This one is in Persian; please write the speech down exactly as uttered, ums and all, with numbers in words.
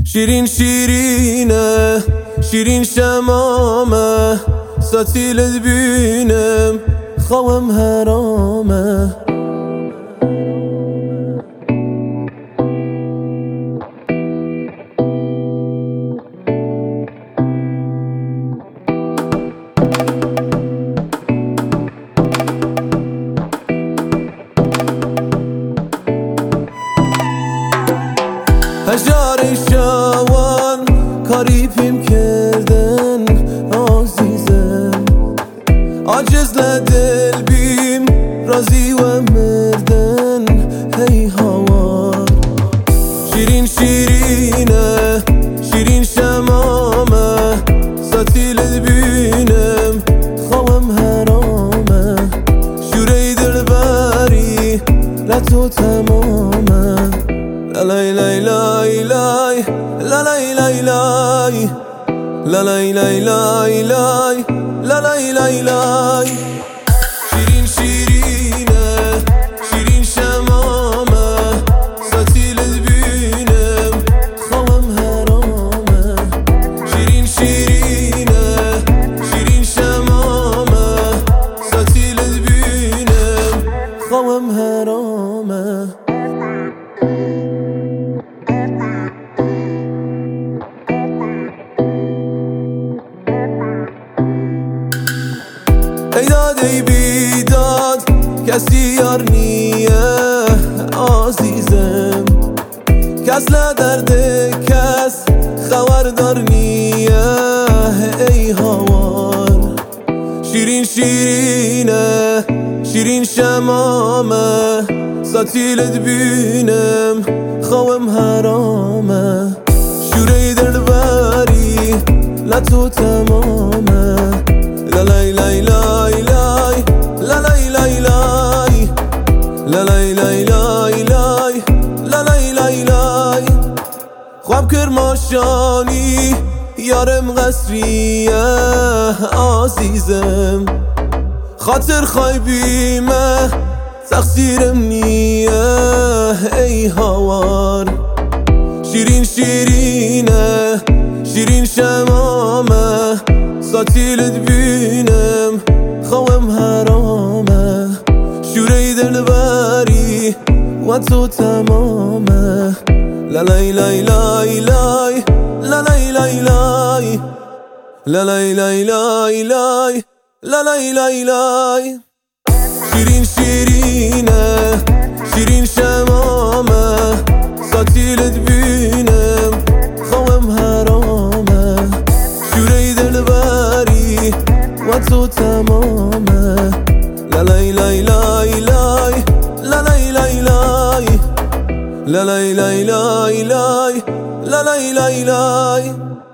شیرین شیرینه شیرین شمامه ستیلت بینم خوام حرامه هجار شوان کاری پیم کردن عزیزم عاجز لدل بیم رازی و مردن هی هوار شیرین شیرینه شیرین شمامه ستیلت بینم خوام حرامه شوری دلبری لطو تمامه لا لا لا لا لا لا لا لا لا لا لا لا لا لا شیرین شیرینه شیرین شمامه ستیلت بینم خوام حرامه شیرین شیرینه شیرین شمامه ستیلت بینم خوام حرامه ای داد ای بیداد کسی یار نیه عزیزم کس لدرد کس خبردار نیه ای هوار شیرین شیرینه شیرین شمامه ستیلت بینم خوام حرامه شوری دلبری لطو تمامه لا لا لا لا لا لا لا لا لا لا لا لا لا خواب کرماشانی یارم قصریه عزیزم خاطر خایبیمه تقصیرم نیه ای هوار شیرین شیرینه شیرین شمامه ستیلت بینم خوام حرامه شوری دلبری و تو تمامه لا لا لا لا لا لا لا لا لا لا لا لا لا لا شیرین شیرینه شیرین شمامه ستیلت بینم خوام حرامه شوری دلبری و تو تمامه لا لا لا لا لا لا لا لا لا لا لا لا لا لا لا لا